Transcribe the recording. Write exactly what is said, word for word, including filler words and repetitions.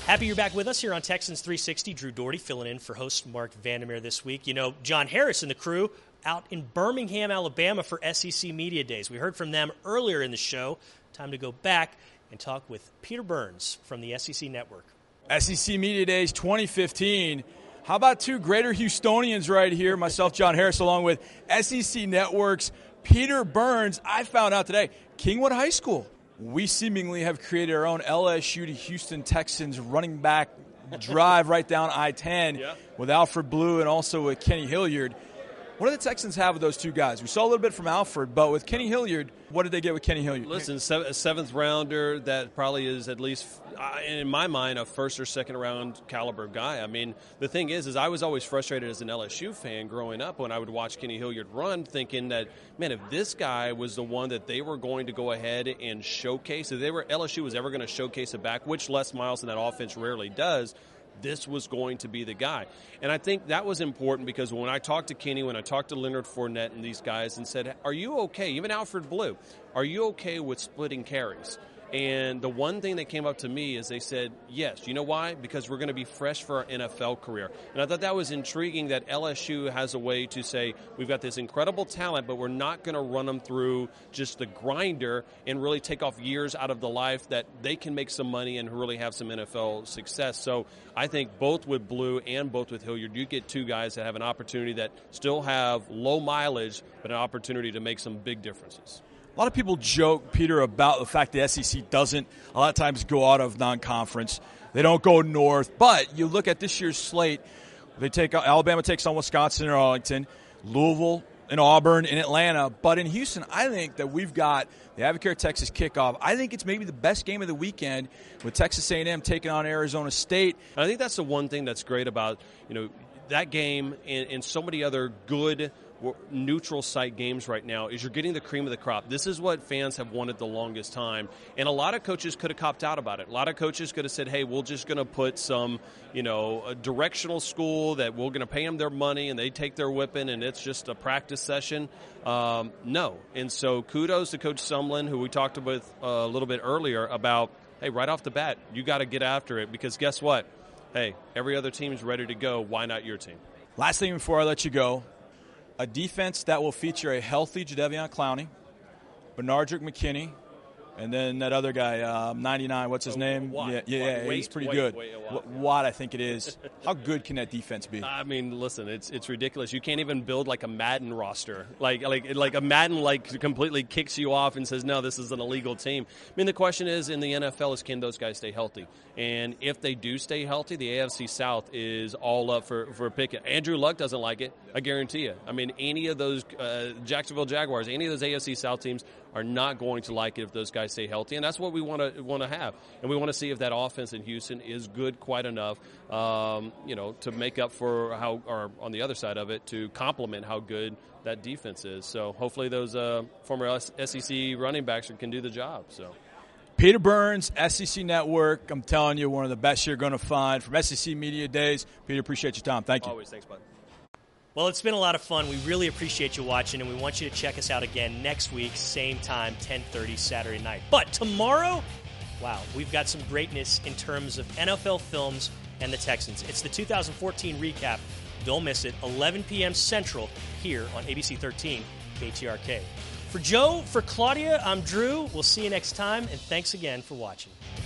Happy you're back with us here on Texans three sixty. Drew Doherty filling in for host Mark Vandermeer this week. You know, John Harris and the crew out in Birmingham, Alabama for S E C Media Days. We heard from them earlier in the show. Time to go back and talk with Peter Burns from the S E C Network. S E C Media Days twenty fifteen. How about two greater Houstonians right here? Myself, John Harris, along with S E C Network's Peter Burns. I found out today, Kingwood High School. We seemingly have created our own L S U to Houston Texans running back drive right down I ten yeah. with Alfred Blue and also with Kenny Hilliard. What do the Texans have with those two guys? We saw a little bit from Alfred, but with Kenny Hilliard, what did they get with Kenny Hilliard? Listen, a seventh rounder that probably is at least, in my mind, a first or second round caliber guy. I mean, the thing is, is I was always frustrated as an L S U fan growing up when I would watch Kenny Hilliard run, thinking that, man, if this guy was the one that they were going to go ahead and showcase, if they were L S U was ever going to showcase a back, which Les Miles in that offense rarely does, this was going to be the guy. And I think that was important because when I talked to Kenny, when I talked to Leonard Fournette and these guys and said, are you okay, even Alfred Blue, are you okay with splitting carries? And the one thing that came up to me is they said, yes. You know why? Because we're going to be fresh for our N F L career. And I thought that was intriguing that L S U has a way to say, we've got this incredible talent, but we're not going to run them through just the grinder and really take off years out of the life that they can make some money and really have some N F L success. So I think both with Blue and both with Hilliard, you get two guys that have an opportunity that still have low mileage, but an opportunity to make some big differences. A lot of people joke, Peter, about the fact the S E C doesn't a lot of times go out of non-conference. They don't go north. But you look at this year's slate, they take Alabama takes on Wisconsin and Arlington, Louisville and Auburn and Atlanta. But in Houston, I think that we've got the Advocare Texas kickoff. I think it's maybe the best game of the weekend with Texas A and M taking on Arizona State. And I think that's the one thing that's great about, you know, that game and, and so many other good neutral site games right now is you're getting the cream of the crop. This is what fans have wanted the longest time. And a lot of coaches could have copped out about it. A lot of coaches could have said, hey, we're just going to put some, you know, a directional school that we're going to pay them their money and they take their whipping and it's just a practice session. Um, no. And so kudos to Coach Sumlin, who we talked with uh, a little bit earlier about, hey, right off the bat, you got to get after it because guess what? Hey, every other team's ready to go. Why not your team? Last thing before I let you go. A defense that will feature a healthy Jadeveon Clowney, Benardrick McKinney, and then that other guy, um, ninety-nine, what's his oh, name? Watt. Yeah, yeah, yeah Watt. he's pretty Wait, good. wait, wait, Watt. Watt, I think it is. How good can that defense be? I mean, listen, it's it's ridiculous. You can't even build like a Madden roster. Like like like a Madden like completely kicks you off and says, no, this is an illegal team. I mean, the question is in the N F L is can those guys stay healthy? And if they do stay healthy, the A F C South is all up for, for a pick. Andrew Luck doesn't like it, I guarantee you. I mean, any of those uh, Jacksonville Jaguars, any of those A F C South teams are not going to like it if those guys stay healthy. And that's what we want to want to have. And we want to see if that offense in Houston is good quite enough, um, you know, to make up for how, or on the other side of it, to complement how good that defense is. So hopefully those uh, former S E C running backs can do the job. So. Peter Burns, S E C Network. I'm telling you, one of the best you're going to find from S E C Media Days. Peter, appreciate your time. Thank you. Always. Thanks, bud. Well, it's been a lot of fun. We really appreciate you watching, and we want you to check us out again next week, same time, ten thirty Saturday night. But tomorrow, wow, we've got some greatness in terms of N F L films and the Texans. It's the two thousand fourteen recap. Don't miss it, eleven p.m. Central here on A B C thirteen K T R K. For Joe, for Claudia, I'm Drew. We'll see you next time, and thanks again for watching.